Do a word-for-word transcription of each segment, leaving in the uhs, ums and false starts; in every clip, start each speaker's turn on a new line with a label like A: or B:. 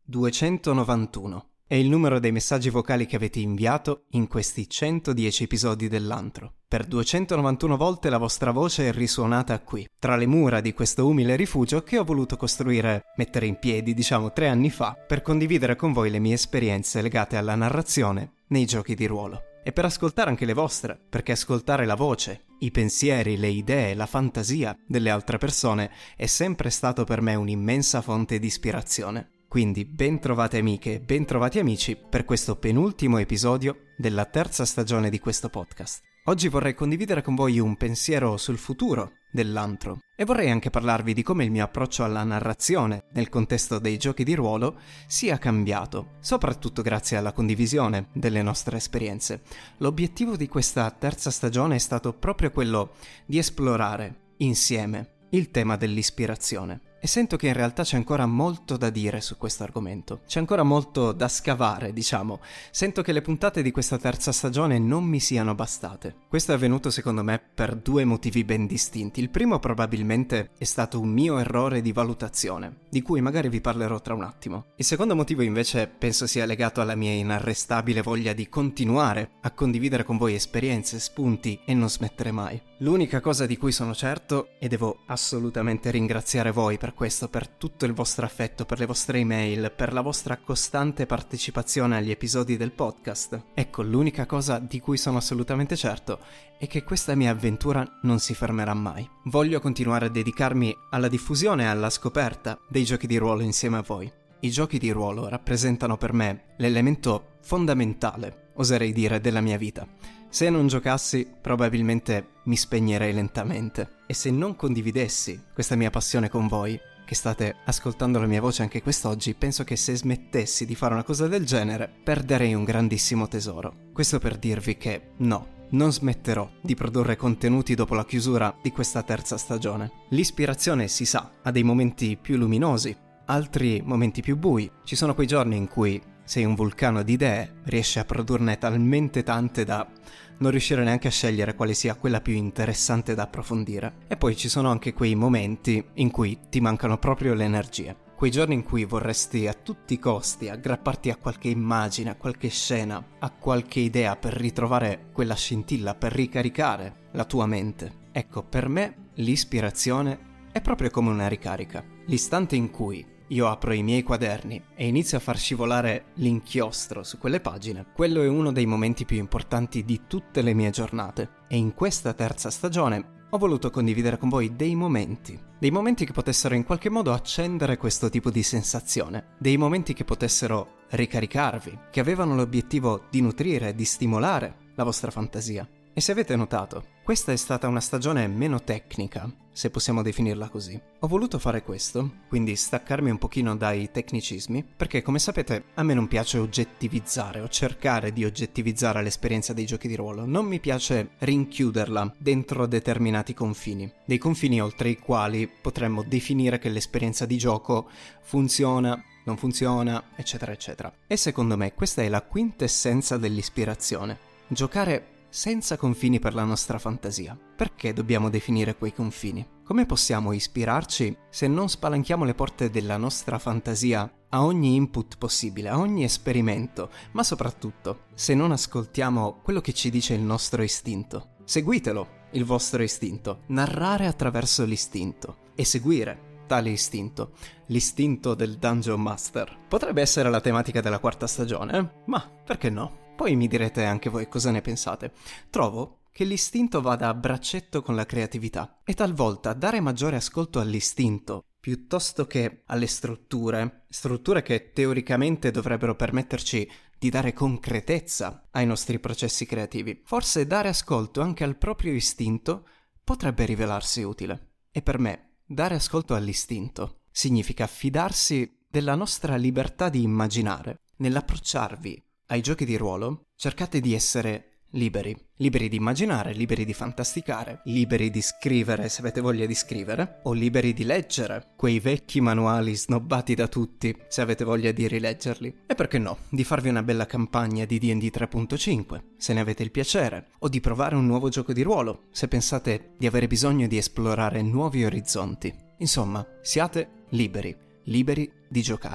A: duecentonovantuno. È il numero dei messaggi vocali che avete inviato in questi centodieci episodi dell'antro. Per duecentonovantuno volte la vostra voce è risuonata qui, tra le mura di questo umile rifugio che ho voluto costruire, mettere in piedi, diciamo, tre anni fa, per condividere con voi le mie esperienze legate alla narrazione nei giochi di ruolo. E per ascoltare anche le vostre, perché ascoltare la voce, i pensieri, le idee, la fantasia delle altre persone è sempre stato per me un'immensa fonte di ispirazione. Quindi ben trovate amiche e ben trovati amici per questo penultimo episodio della terza stagione di questo podcast. Oggi vorrei condividere con voi un pensiero sul futuro dell'antro e vorrei anche parlarvi di come il mio approccio alla narrazione nel contesto dei giochi di ruolo sia cambiato, soprattutto grazie alla condivisione delle nostre esperienze. L'obiettivo di questa terza stagione è stato proprio quello di esplorare insieme il tema dell'ispirazione. E sento che in realtà c'è ancora molto da dire su questo argomento. C'è ancora molto da scavare, diciamo. Sento che le puntate di questa terza stagione non mi siano bastate. Questo è avvenuto secondo me per due motivi ben distinti. Il primo probabilmente è stato un mio errore di valutazione, di cui magari vi parlerò tra un attimo. Il secondo motivo invece penso sia legato alla mia inarrestabile voglia di continuare a condividere con voi esperienze, spunti e non smettere mai. L'unica cosa di cui sono certo, e devo assolutamente ringraziare voi per questo, per tutto il vostro affetto, per le vostre email, per la vostra costante partecipazione agli episodi del podcast. Ecco, l'unica cosa di cui sono assolutamente certo è che questa mia avventura non si fermerà mai. Voglio continuare a dedicarmi alla diffusione e alla scoperta dei giochi di ruolo insieme a voi. I giochi di ruolo rappresentano per me l'elemento fondamentale, oserei dire, della mia vita. Se non giocassi, probabilmente mi spegnerei lentamente. E se non condividessi questa mia passione con voi, che state ascoltando la mia voce anche quest'oggi, penso che se smettessi di fare una cosa del genere, perderei un grandissimo tesoro. Questo per dirvi che no, non smetterò di produrre contenuti dopo la chiusura di questa terza stagione. L'ispirazione, si sa, ha dei momenti più luminosi, altri momenti più bui. Ci sono quei giorni in cui sei un vulcano di idee, riesci a produrne talmente tante da non riuscire neanche a scegliere quale sia quella più interessante da approfondire. E poi ci sono anche quei momenti in cui ti mancano proprio le energie. Quei giorni in cui vorresti a tutti i costi aggrapparti a qualche immagine, a qualche scena, a qualche idea per ritrovare quella scintilla, per ricaricare la tua mente. Ecco, per me l'ispirazione è proprio come una ricarica. L'istante in cui io apro i miei quaderni e inizio a far scivolare l'inchiostro su quelle pagine, quello è uno dei momenti più importanti di tutte le mie giornate. E in questa terza stagione ho voluto condividere con voi dei momenti, dei momenti che potessero in qualche modo accendere questo tipo di sensazione, dei momenti che potessero ricaricarvi, che avevano l'obiettivo di nutrire, di stimolare la vostra fantasia. E se avete notato, questa è stata una stagione meno tecnica, se possiamo definirla così. Ho voluto fare questo, quindi staccarmi un pochino dai tecnicismi, perché come sapete a me non piace oggettivizzare o cercare di oggettivizzare l'esperienza dei giochi di ruolo. Non mi piace rinchiuderla dentro determinati confini, dei confini oltre i quali potremmo definire che l'esperienza di gioco funziona, non funziona, eccetera eccetera. E secondo me questa è la quintessenza dell'ispirazione. Giocare senza confini per la nostra fantasia. Perché dobbiamo definire quei confini? Come possiamo ispirarci se non spalanchiamo le porte della nostra fantasia a ogni input possibile, a ogni esperimento, ma soprattutto se non ascoltiamo quello che ci dice il nostro istinto? Seguitelo, il vostro istinto. Narrare attraverso l'istinto e seguire tale istinto, l'istinto del Dungeon Master. Potrebbe essere la tematica della quarta stagione, eh? Ma perché no? Poi mi direte anche voi cosa ne pensate. Trovo che l'istinto vada a braccetto con la creatività e talvolta dare maggiore ascolto all'istinto piuttosto che alle strutture, strutture che teoricamente dovrebbero permetterci di dare concretezza ai nostri processi creativi. Forse dare ascolto anche al proprio istinto potrebbe rivelarsi utile. E per me, dare ascolto all'istinto significa fidarsi della nostra libertà di immaginare. Nell'approcciarvi ai giochi di ruolo, cercate di essere liberi. Liberi di immaginare, liberi di fantasticare, liberi di scrivere se avete voglia di scrivere, o liberi di leggere quei vecchi manuali snobbati da tutti se avete voglia di rileggerli. E perché no, di farvi una bella campagna di D and D tre punto cinque, se ne avete il piacere, o di provare un nuovo gioco di ruolo, se pensate di avere bisogno di esplorare nuovi orizzonti. Insomma, siate liberi, liberi di giocare.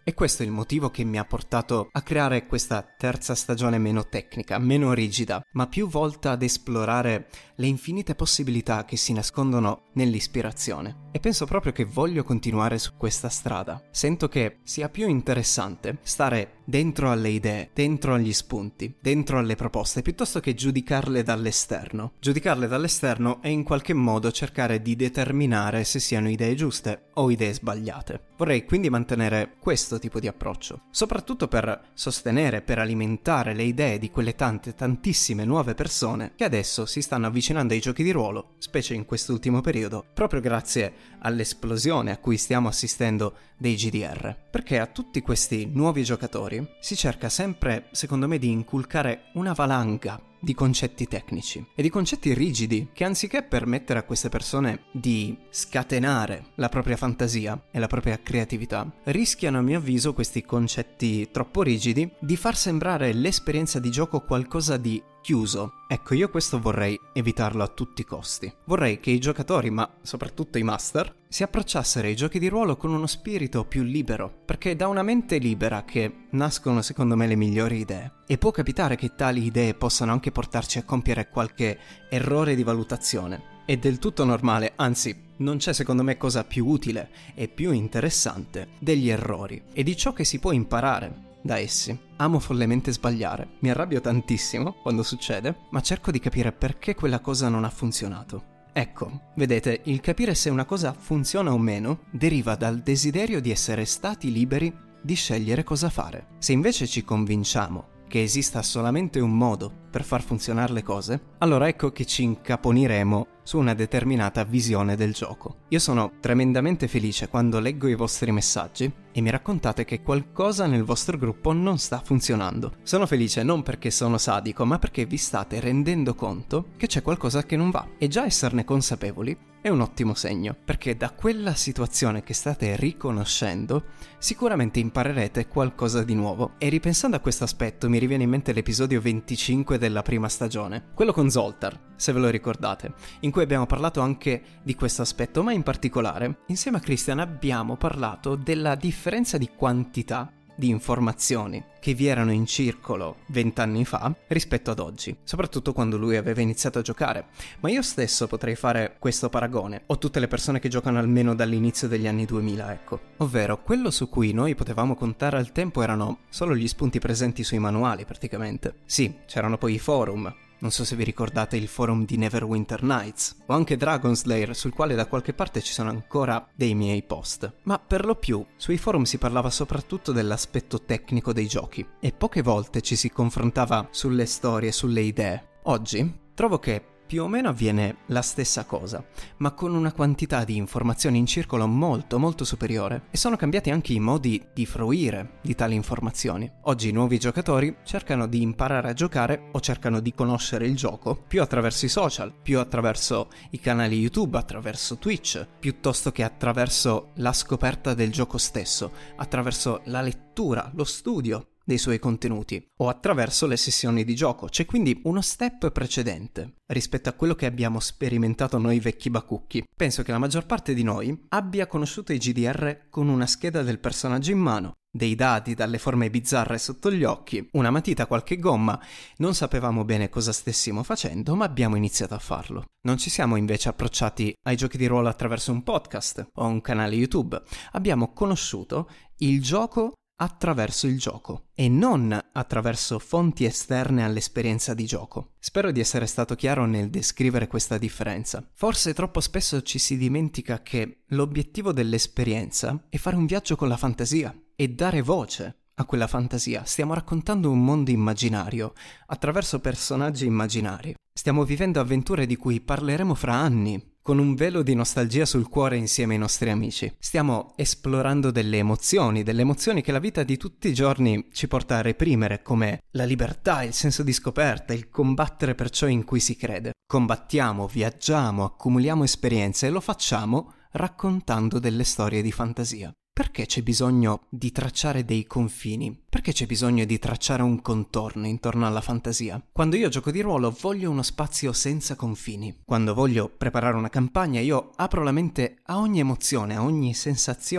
A: E questo è il motivo che mi ha portato a creare questa terza stagione meno tecnica, meno rigida, ma più volta ad esplorare le infinite possibilità che si nascondono nell'ispirazione. E penso proprio che voglio continuare su questa strada. Sento che sia più interessante stare dentro alle idee, dentro agli spunti, dentro alle proposte, piuttosto che giudicarle dall'esterno. Giudicarle dall'esterno è in qualche modo cercare di determinare se siano idee giuste o idee sbagliate. Vorrei quindi mantenere questo tipo di approccio, soprattutto per sostenere, per alimentare le idee di quelle tante, tantissime nuove persone che adesso si stanno avvicinando ai giochi di ruolo, specie in quest'ultimo periodo, proprio grazie all'esplosione a cui stiamo assistendo dei G D R. Perché a tutti questi nuovi giocatori si cerca sempre, secondo me, di inculcare una valanga di concetti tecnici e di concetti rigidi che, anziché permettere a queste persone di scatenare la propria fantasia e la propria creatività, rischiano, a mio avviso, questi concetti troppo rigidi di far sembrare l'esperienza di gioco qualcosa di chiuso. Ecco, io questo vorrei evitarlo a tutti i costi. Vorrei che i giocatori, ma soprattutto i master, si approcciassero ai giochi di ruolo con uno spirito più libero, perché è da una mente libera che nascono, secondo me, le migliori idee. E può capitare che tali idee possano anche portarci a compiere qualche errore di valutazione. È del tutto normale, anzi, non c'è secondo me cosa più utile e più interessante degli errori e di ciò che si può imparare da essi. Amo follemente sbagliare, mi arrabbio tantissimo quando succede, ma cerco di capire perché quella cosa non ha funzionato. Ecco, vedete, il capire se una cosa funziona o meno deriva dal desiderio di essere stati liberi di scegliere cosa fare. Se invece ci convinciamo che esista solamente un modo per far funzionare le cose, allora ecco che ci incaponiremo su una determinata visione del gioco. Io sono tremendamente felice quando leggo i vostri messaggi e mi raccontate che qualcosa nel vostro gruppo non sta funzionando. Sono felice non perché sono sadico, ma perché vi state rendendo conto che c'è qualcosa che non va. E già esserne consapevoli è un ottimo segno, perché da quella situazione che state riconoscendo sicuramente imparerete qualcosa di nuovo. E ripensando a questo aspetto mi riviene in mente l'episodio venticinque della prima stagione, quello con Zoltar, se ve lo ricordate, in cui abbiamo parlato anche di questo aspetto, ma in particolare insieme a Christian abbiamo parlato della differenza di quantità di informazioni che vi erano in circolo vent'anni fa rispetto ad oggi, soprattutto quando lui aveva iniziato a giocare. Ma io stesso potrei fare questo paragone, o tutte le persone che giocano almeno dall'inizio degli anni duemila, ecco. Ovvero, quello su cui noi potevamo contare al tempo erano solo gli spunti presenti sui manuali, praticamente. Sì, c'erano poi i forum. Non so se vi ricordate il forum di Neverwinter Nights, o anche Dragon Slayer, sul quale da qualche parte ci sono ancora dei miei post. Ma per lo più, sui forum si parlava soprattutto dell'aspetto tecnico dei giochi, e poche volte ci si confrontava sulle storie, sulle idee. Oggi trovo che più o meno avviene la stessa cosa, ma con una quantità di informazioni in circolo molto molto superiore, e sono cambiati anche i modi di fruire di tali informazioni. Oggi i nuovi giocatori cercano di imparare a giocare o cercano di conoscere il gioco più attraverso i social, più attraverso i canali YouTube, attraverso Twitch, piuttosto che attraverso la scoperta del gioco stesso, attraverso la lettura, lo studio dei suoi contenuti o attraverso le sessioni di gioco. C'è quindi uno step precedente rispetto a quello che abbiamo sperimentato noi vecchi bacucchi. Penso che la maggior parte di noi abbia conosciuto i G D R con una scheda del personaggio in mano, dei dadi dalle forme bizzarre sotto gli occhi, una matita, qualche gomma. Non sapevamo bene cosa stessimo facendo, ma abbiamo iniziato a farlo. Non ci siamo invece approcciati ai giochi di ruolo attraverso un podcast o un canale YouTube. Abbiamo conosciuto il gioco attraverso il gioco e non attraverso fonti esterne all'esperienza di gioco. Spero di essere stato chiaro nel descrivere questa differenza. Forse troppo spesso ci si dimentica che l'obiettivo dell'esperienza è fare un viaggio con la fantasia e dare voce a quella fantasia. Stiamo raccontando un mondo immaginario attraverso personaggi immaginari. Stiamo vivendo avventure di cui parleremo fra anni, con un velo di nostalgia sul cuore insieme ai nostri amici. Stiamo esplorando delle emozioni, delle emozioni che la vita di tutti i giorni ci porta a reprimere, come la libertà, il senso di scoperta, il combattere per ciò in cui si crede. Combattiamo, viaggiamo, accumuliamo esperienze e lo facciamo raccontando delle storie di fantasia. Perché c'è bisogno di tracciare dei confini? Perché c'è bisogno di tracciare un contorno intorno alla fantasia? Quando io gioco di ruolo voglio uno spazio senza confini. Quando voglio preparare una campagna io apro la mente a ogni emozione, a ogni sensazione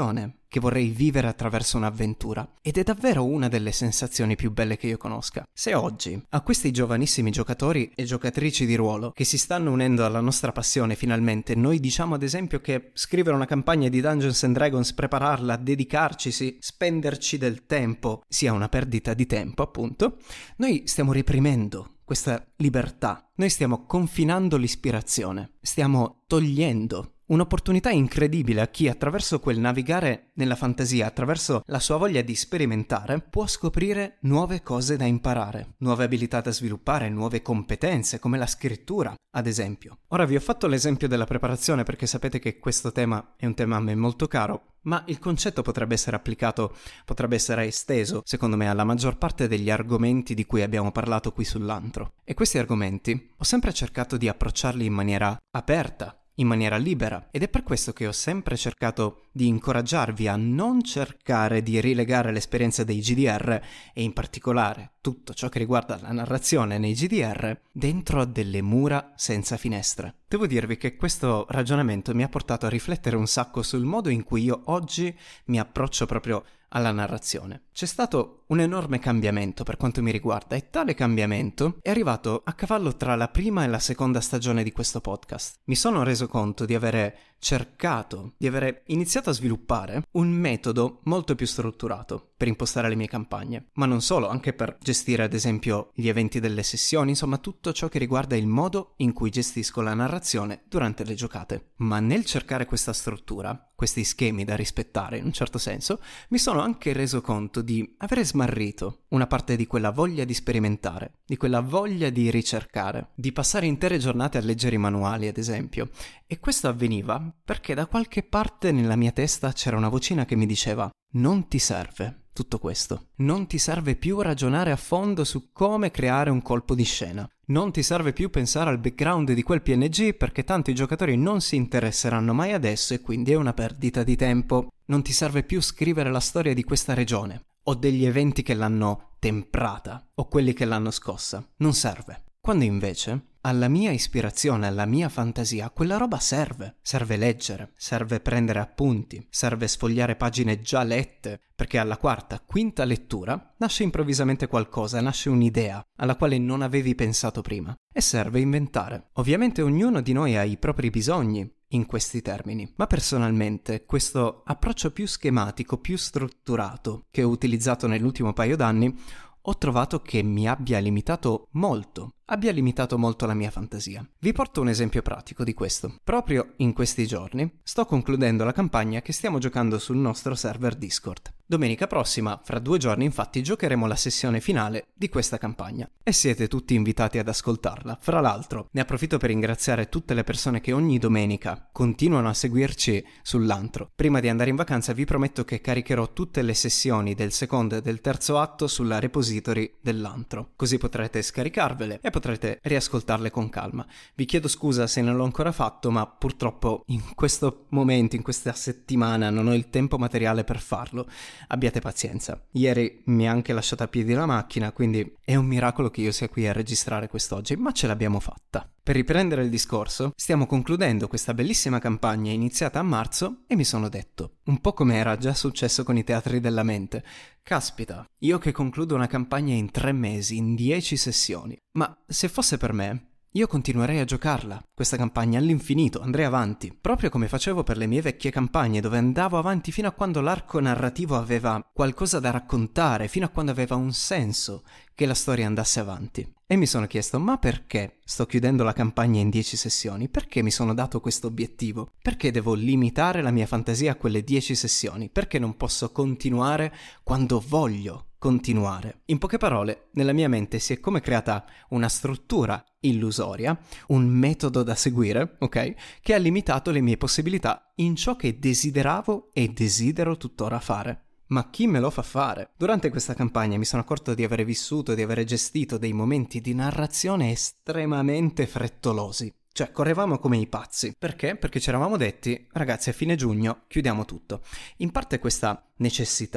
A: che vorrei vivere attraverso un'avventura. Ed è davvero una delle sensazioni più belle che io conosca. Se oggi, a questi giovanissimi giocatori e giocatrici di ruolo che si stanno unendo alla nostra passione finalmente, noi diciamo ad esempio che scrivere una campagna di Dungeons and Dragons, prepararla, dedicarcisi, spenderci del tempo, sia una perdita di tempo appunto, noi stiamo reprimendo questa libertà, noi stiamo confinando l'ispirazione, stiamo togliendo un'opportunità incredibile a chi attraverso quel navigare nella fantasia, attraverso la sua voglia di sperimentare, può scoprire nuove cose da imparare, nuove abilità da sviluppare, nuove competenze come la scrittura, ad esempio. Ora vi ho fatto l'esempio della preparazione perché sapete che questo tema è un tema a me molto caro, ma il concetto potrebbe essere applicato, potrebbe essere esteso, secondo me, alla maggior parte degli argomenti di cui abbiamo parlato qui sull'antro. E questi argomenti ho sempre cercato di approcciarli in maniera aperta, in maniera libera, ed è per questo che ho sempre cercato di incoraggiarvi a non cercare di rilegare l'esperienza dei G D R e in particolare tutto ciò che riguarda la narrazione nei G D R dentro a delle mura senza finestre. Devo dirvi che questo ragionamento mi ha portato a riflettere un sacco sul modo in cui io oggi mi approccio proprio alla narrazione. C'è stato un enorme cambiamento per quanto mi riguarda e tale cambiamento è arrivato a cavallo tra la prima e la seconda stagione di questo podcast. Mi sono reso conto di avere cercato, di avere iniziato a sviluppare un metodo molto più strutturato per impostare le mie campagne, ma non solo, anche per gestire ad esempio gli eventi delle sessioni, insomma tutto ciò che riguarda il modo in cui gestisco la narrazione durante le giocate. Ma nel cercare questa struttura, questi schemi da rispettare in un certo senso, mi sono anche reso conto di avere smarrito una parte di quella voglia di sperimentare, di quella voglia di ricercare, di passare intere giornate a leggere i manuali ad esempio. E questo avveniva perché da qualche parte nella mia testa c'era una vocina che mi diceva: non ti serve tutto questo, non ti serve più ragionare a fondo su come creare un colpo di scena, non ti serve più pensare al background di quel P N G perché tanto i giocatori non si interesseranno mai adesso e quindi è una perdita di tempo, non ti serve più scrivere la storia di questa regione o degli eventi che l'hanno temprata o quelli che l'hanno scossa, non serve. Quando invece alla mia ispirazione, alla mia fantasia, quella roba serve. Serve leggere, serve prendere appunti, serve sfogliare pagine già lette, perché alla quarta, quinta lettura nasce improvvisamente qualcosa, nasce un'idea alla quale non avevi pensato prima. E serve inventare. Ovviamente ognuno di noi ha i propri bisogni in questi termini, ma personalmente questo approccio più schematico, più strutturato che ho utilizzato nell'ultimo paio d'anni, ho trovato che mi abbia limitato molto, abbia limitato molto la mia fantasia. Vi porto un esempio pratico di questo. Proprio in questi giorni sto concludendo la campagna che stiamo giocando sul nostro server Discord. Domenica prossima, fra due giorni infatti, giocheremo la sessione finale di questa campagna e siete tutti invitati ad ascoltarla. Fra l'altro, ne approfitto per ringraziare tutte le persone che ogni domenica continuano a seguirci sull'antro. Prima di andare in vacanza vi prometto che caricherò tutte le sessioni del secondo e del terzo atto sulla repository dell'antro, così potrete scaricarvele e potrete riascoltarle con calma. Vi chiedo scusa se non l'ho ancora fatto, ma purtroppo in questo momento, in questa settimana, non ho il tempo materiale per farlo. Abbiate pazienza. Ieri mi ha anche lasciato a piedi la macchina, quindi è un miracolo che io sia qui a registrare quest'oggi, ma ce l'abbiamo fatta. Per riprendere il discorso, stiamo concludendo questa bellissima campagna iniziata a marzo e mi sono detto, un po' come era già successo con i teatri della mente, caspita, io che concludo una campagna in tre mesi, in dieci sessioni, ma se fosse per me, io continuerei a giocarla, questa campagna all'infinito, andrei avanti, proprio come facevo per le mie vecchie campagne, dove andavo avanti fino a quando l'arco narrativo aveva qualcosa da raccontare, fino a quando aveva un senso che la storia andasse avanti. E mi sono chiesto, ma perché sto chiudendo la campagna in dieci sessioni? Perché mi sono dato questo obiettivo? Perché devo limitare la mia fantasia a quelle dieci sessioni? Perché non posso continuare quando voglio continuare? In poche parole, nella mia mente si è come creata una struttura illusoria, un metodo da seguire, ok? Che ha limitato le mie possibilità in ciò che desideravo e desidero tuttora fare. Ma chi me lo fa fare? Durante questa campagna mi sono accorto di aver vissuto, di aver gestito dei momenti di narrazione estremamente frettolosi. Cioè, correvamo come i pazzi. Perché? Perché ci eravamo detti, ragazzi, a fine giugno chiudiamo tutto. In parte questa necessità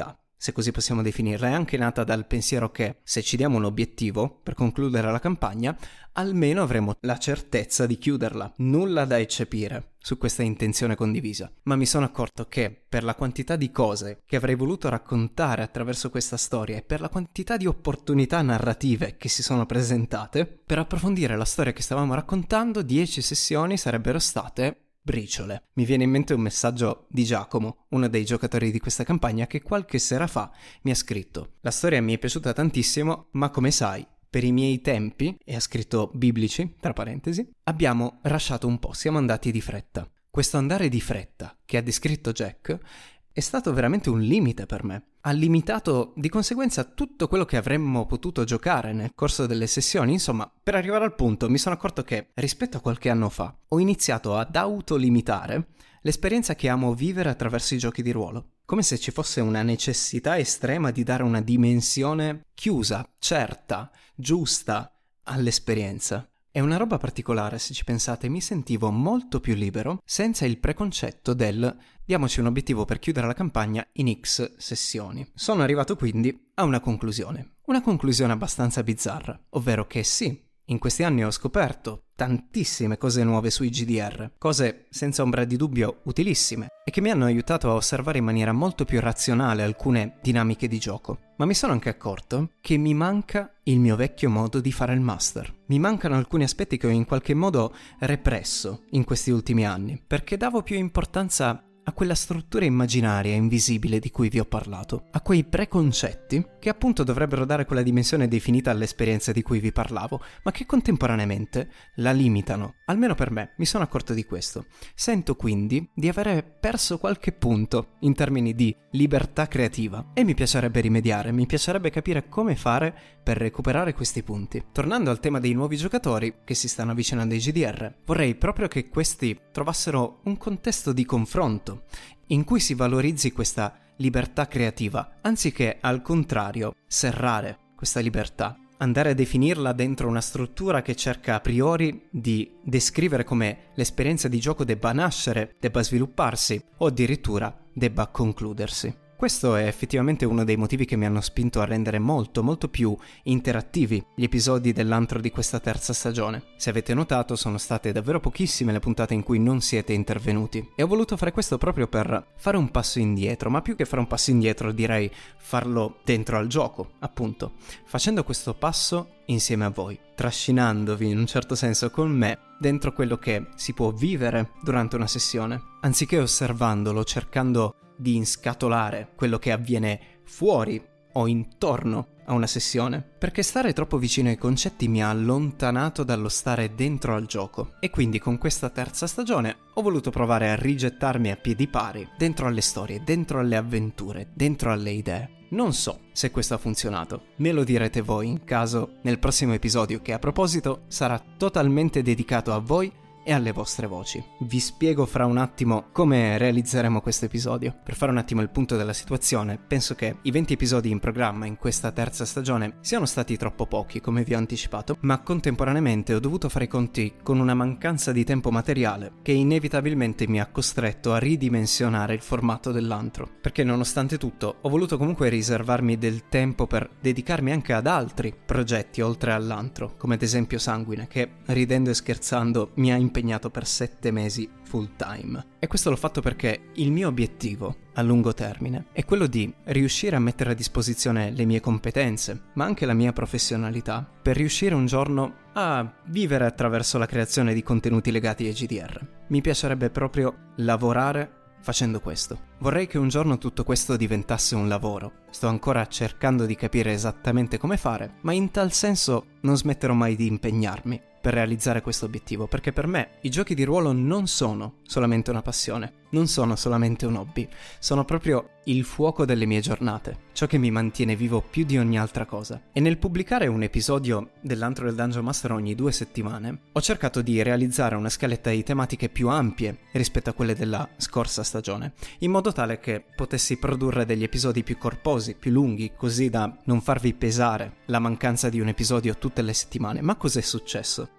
A: se così possiamo definirla, è anche nata dal pensiero che se ci diamo un obiettivo per concludere la campagna, almeno avremo la certezza di chiuderla. Nulla da eccepire su questa intenzione condivisa, ma mi sono accorto che per la quantità di cose che avrei voluto raccontare attraverso questa storia e per la quantità di opportunità narrative che si sono presentate, per approfondire la storia che stavamo raccontando, dieci sessioni sarebbero state briciole. Mi viene in mente un messaggio di Giacomo, uno dei giocatori di questa campagna, che qualche sera fa mi ha scritto: la storia mi è piaciuta tantissimo, ma come sai, per i miei tempi, e ha scritto biblici, tra parentesi, abbiamo rasciato un po', siamo andati di fretta. Questo andare di fretta, che ha descritto Jack, è stato veramente un limite per me. Ha limitato di conseguenza tutto quello che avremmo potuto giocare nel corso delle sessioni. Insomma, per arrivare al punto mi sono accorto che, rispetto a qualche anno fa, ho iniziato ad autolimitare l'esperienza che amo vivere attraverso i giochi di ruolo, come se ci fosse una necessità estrema di dare una dimensione chiusa, certa, giusta all'esperienza. È una roba particolare, se ci pensate. Mi sentivo molto più libero senza il preconcetto del diamoci un obiettivo per chiudere la campagna in X sessioni. Sono arrivato quindi a una conclusione, una conclusione abbastanza bizzarra, ovvero che sì, in questi anni ho scoperto tantissime cose nuove sui G D R, cose senza ombra di dubbio utilissime e che mi hanno aiutato a osservare in maniera molto più razionale alcune dinamiche di gioco. Ma mi sono anche accorto che mi manca il mio vecchio modo di fare il master. Mi mancano alcuni aspetti che ho in qualche modo represso in questi ultimi anni, perché davo più importanza a quella struttura immaginaria e invisibile di cui vi ho parlato, a quei preconcetti che appunto dovrebbero dare quella dimensione definita all'esperienza di cui vi parlavo, ma che contemporaneamente la limitano. Almeno per me, mi sono accorto di questo. Sento quindi di avere perso qualche punto in termini di libertà creativa e mi piacerebbe rimediare, mi piacerebbe capire come fare per recuperare questi punti. Tornando al tema dei nuovi giocatori che si stanno avvicinando ai G D R, vorrei proprio che questi trovassero un contesto di confronto in cui si valorizzi questa libertà creativa, anziché al contrario serrare questa libertà, andare a definirla dentro una struttura che cerca a priori di descrivere come l'esperienza di gioco debba nascere, debba svilupparsi o addirittura debba concludersi. Questo è effettivamente uno dei motivi che mi hanno spinto a rendere molto molto più interattivi gli episodi dell'antro di questa terza stagione. Se avete notato, sono state davvero pochissime le puntate in cui non siete intervenuti e ho voluto fare questo proprio per fare un passo indietro, ma più che fare un passo indietro direi farlo dentro al gioco, appunto, facendo questo passo insieme a voi, trascinandovi in un certo senso con me dentro quello che si può vivere durante una sessione, anziché osservandolo, cercando di inscatolare quello che avviene fuori o intorno a una sessione, perché stare troppo vicino ai concetti mi ha allontanato dallo stare dentro al gioco e quindi con questa terza stagione ho voluto provare a rigettarmi a piedi pari dentro alle storie, dentro alle avventure, dentro alle idee. Non so se questo ha funzionato, me lo direte voi in caso nel prossimo episodio, che a proposito sarà totalmente dedicato a voi e alle vostre voci. Vi spiego fra un attimo come realizzeremo questo episodio. Per fare un attimo il punto della situazione, penso che i venti episodi in programma in questa terza stagione siano stati troppo pochi, come vi ho anticipato, ma contemporaneamente ho dovuto fare i conti con una mancanza di tempo materiale che inevitabilmente mi ha costretto a ridimensionare il formato dell'antro, perché nonostante tutto ho voluto comunque riservarmi del tempo per dedicarmi anche ad altri progetti oltre all'antro, come ad esempio Sanguine, che ridendo e scherzando mi ha impegnato per sette mesi full time. E questo l'ho fatto perché il mio obiettivo a lungo termine è quello di riuscire a mettere a disposizione le mie competenze, ma anche la mia professionalità, per riuscire un giorno a vivere attraverso la creazione di contenuti legati ai G D R. Mi piacerebbe proprio lavorare facendo questo. Vorrei che un giorno tutto questo diventasse un lavoro. Sto ancora cercando di capire esattamente come fare, ma in tal senso non smetterò mai di impegnarmi per realizzare questo obiettivo, perché per me i giochi di ruolo non sono solamente una passione, non sono solamente un hobby, sono proprio il fuoco delle mie giornate, ciò che mi mantiene vivo più di ogni altra cosa. E nel pubblicare un episodio dell'Antro del Dungeon Master ogni due settimane, ho cercato di realizzare una scaletta di tematiche più ampie rispetto a quelle della scorsa stagione, in modo tale che potessi produrre degli episodi più corposi, più lunghi, così da non farvi pesare la mancanza di un episodio tutte le settimane. Ma cos'è successo?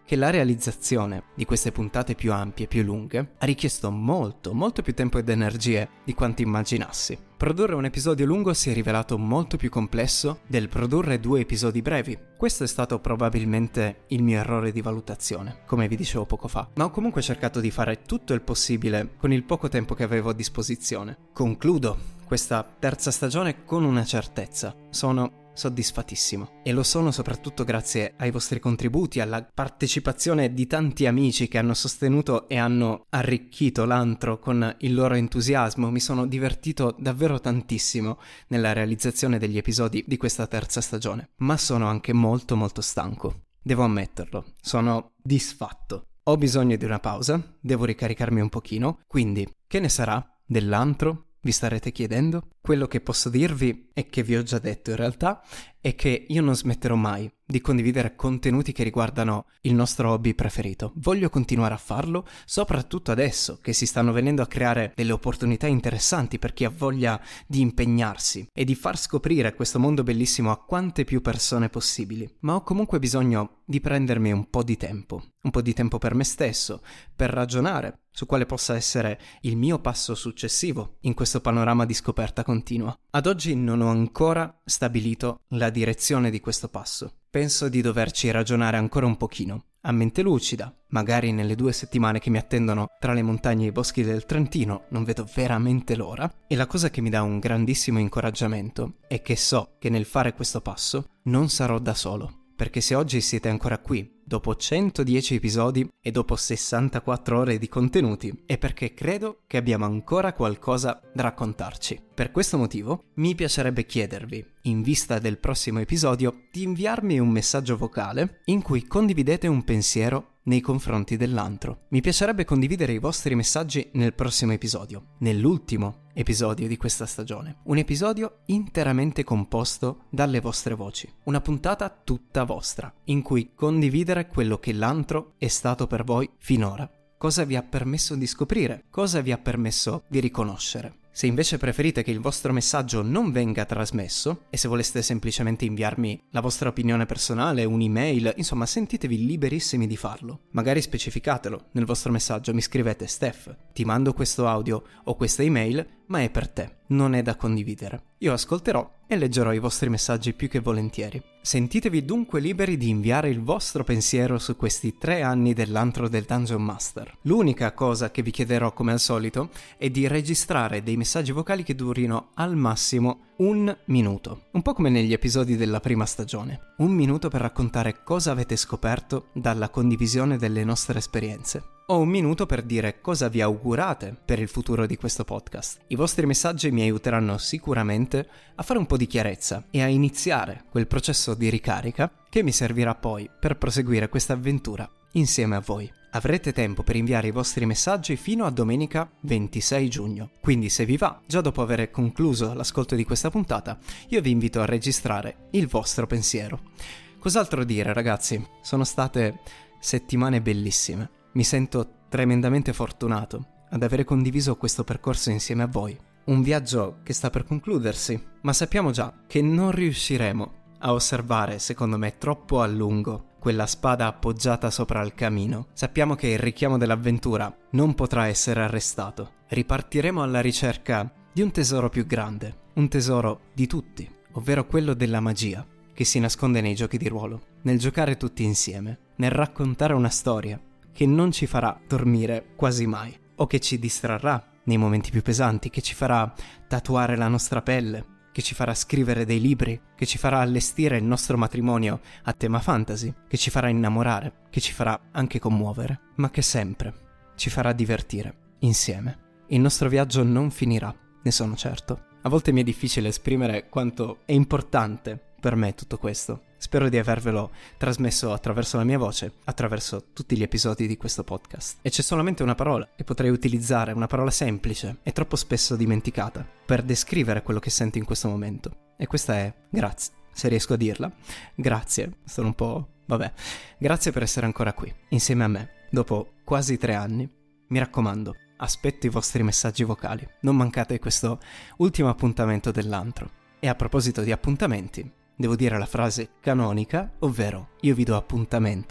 A: che la realizzazione di queste puntate più ampie e più lunghe ha richiesto molto, molto più tempo ed energie di quanto immaginassi. Produrre un episodio lungo si è rivelato molto più complesso del produrre due episodi brevi. Questo è stato probabilmente il mio errore di valutazione, come vi dicevo poco fa, ma ho comunque cercato di fare tutto il possibile con il poco tempo che avevo a disposizione. Concludo questa terza stagione con una certezza: sono soddisfatissimo, e lo sono soprattutto grazie ai vostri contributi, alla partecipazione di tanti amici che hanno sostenuto e hanno arricchito l'antro con il loro entusiasmo. Mi sono divertito davvero tantissimo nella realizzazione degli episodi di questa terza stagione, ma sono anche molto molto stanco, devo ammetterlo, sono disfatto. Ho bisogno di una pausa, devo ricaricarmi un pochino, quindi che ne sarà dell'antro? Vi starete chiedendo? Quello che posso dirvi, e che vi ho già detto in realtà, è che io non smetterò mai di condividere contenuti che riguardano il nostro hobby preferito. Voglio continuare a farlo, soprattutto adesso che si stanno venendo a creare delle opportunità interessanti per chi ha voglia di impegnarsi e di far scoprire questo mondo bellissimo a quante più persone possibili. Ma ho comunque bisogno di prendermi un po' di tempo, un po' di tempo per me stesso, per ragionare su quale possa essere il mio passo successivo in questo panorama di scoperta continua. Ad oggi non ho ancora stabilito la direzione di questo passo. Penso di doverci ragionare ancora un pochino, a mente lucida, magari nelle due settimane che mi attendono tra le montagne e i boschi del Trentino. Non vedo veramente l'ora, e la cosa che mi dà un grandissimo incoraggiamento è che so che nel fare questo passo non sarò da solo. Perché se oggi siete ancora qui, dopo centodieci episodi e dopo sessantaquattro ore di contenuti, è perché credo che abbiamo ancora qualcosa da raccontarci. Per questo motivo, mi piacerebbe chiedervi, in vista del prossimo episodio, di inviarmi un messaggio vocale in cui condividete un pensiero nei confronti dell'antro. Mi piacerebbe condividere i vostri messaggi nel prossimo episodio, nell'ultimo episodio di questa stagione. Un episodio interamente composto dalle vostre voci. Una puntata tutta vostra, in cui condividere quello che l'antro è stato per voi finora. Cosa vi ha permesso di scoprire? Cosa vi ha permesso di riconoscere? Se invece preferite che il vostro messaggio non venga trasmesso, e se voleste semplicemente inviarmi la vostra opinione personale, un'email, insomma sentitevi liberissimi di farlo. Magari specificatelo nel vostro messaggio, mi scrivete: Steph, ti mando questo audio o questa email, ma è per te, non è da condividere. Io ascolterò e leggerò i vostri messaggi più che volentieri. Sentitevi dunque liberi di inviare il vostro pensiero su questi tre anni dell'antro del Dungeon Master. L'unica cosa che vi chiederò, come al solito, è di registrare dei messaggi vocali che durino al massimo un minuto, un po' come negli episodi della prima stagione. Un minuto per raccontare cosa avete scoperto dalla condivisione delle nostre esperienze. O un minuto per dire cosa vi augurate per il futuro di questo podcast. I vostri messaggi mi aiuteranno sicuramente a fare un po' di chiarezza e a iniziare quel processo di ricarica che mi servirà poi per proseguire questa avventura insieme a voi. Avrete tempo per inviare i vostri messaggi fino a domenica ventisei giugno. Quindi, se vi va, già dopo aver concluso l'ascolto di questa puntata, io vi invito a registrare il vostro pensiero. Cos'altro dire, ragazzi? Sono state settimane bellissime. Mi sento tremendamente fortunato ad avere condiviso questo percorso insieme a voi. Un viaggio che sta per concludersi, ma sappiamo già che non riusciremo a osservare, secondo me, troppo a lungo quella spada appoggiata sopra il camino. Sappiamo che il richiamo dell'avventura non potrà essere arrestato. Ripartiremo alla ricerca di un tesoro più grande, un tesoro di tutti, ovvero quello della magia che si nasconde nei giochi di ruolo, nel giocare tutti insieme, nel raccontare una storia che non ci farà dormire quasi mai, o che ci distrarrà nei momenti più pesanti, che ci farà tatuare la nostra pelle, che ci farà scrivere dei libri, che ci farà allestire il nostro matrimonio a tema fantasy, che ci farà innamorare, che ci farà anche commuovere, ma che sempre ci farà divertire insieme. Il nostro viaggio non finirà, ne sono certo. A volte mi è difficile esprimere quanto è importante per me tutto questo. Spero di avervelo trasmesso attraverso la mia voce, attraverso tutti gli episodi di questo podcast. E c'è solamente una parola che potrei utilizzare, una parola semplice e troppo spesso dimenticata, per descrivere quello che sento in questo momento. E questa è grazie, se riesco a dirla. Grazie, sono un po'... vabbè. Grazie per essere ancora qui, insieme a me, dopo quasi tre anni. Mi raccomando, aspetto i vostri messaggi vocali. Non mancate questo ultimo appuntamento dell'antro. E a proposito di appuntamenti, devo dire la frase canonica, ovvero io vi do appuntamento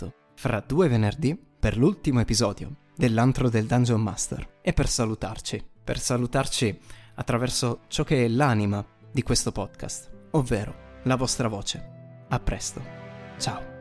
A: fra due venerdì per l'ultimo episodio dell'Antro del Dungeon Master e per salutarci, per salutarci attraverso ciò che è l'anima di questo podcast, ovvero la vostra voce. A presto. Ciao.